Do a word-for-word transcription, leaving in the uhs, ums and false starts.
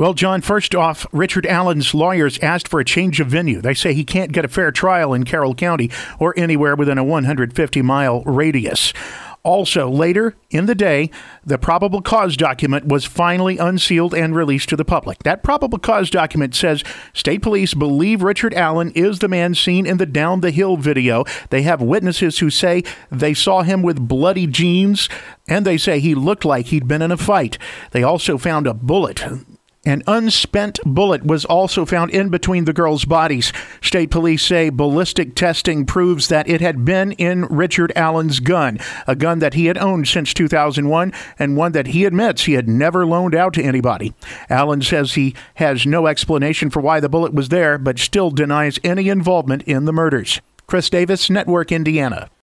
Well, John, first off, Richard Allen's lawyers asked for a change of venue. They say he can't get a fair trial in Carroll County or anywhere within a one hundred fifty mile radius. Also, later in the day, the probable cause document was finally unsealed and released to the public. That probable cause document says state police believe Richard Allen is the man seen in the Down the Hill video. They have witnesses who say they saw him with bloody jeans, and they say he looked like he'd been in a fight. They also found a bullet. An unspent bullet was also found in between the girls' bodies. State police say ballistic testing proves that it had been in Richard Allen's gun, a gun that he had owned since two thousand one and one that he admits he had never loaned out to anybody. Allen says he has no explanation for why the bullet was there, but still denies any involvement in the murders. Chris Davis, Network Indiana.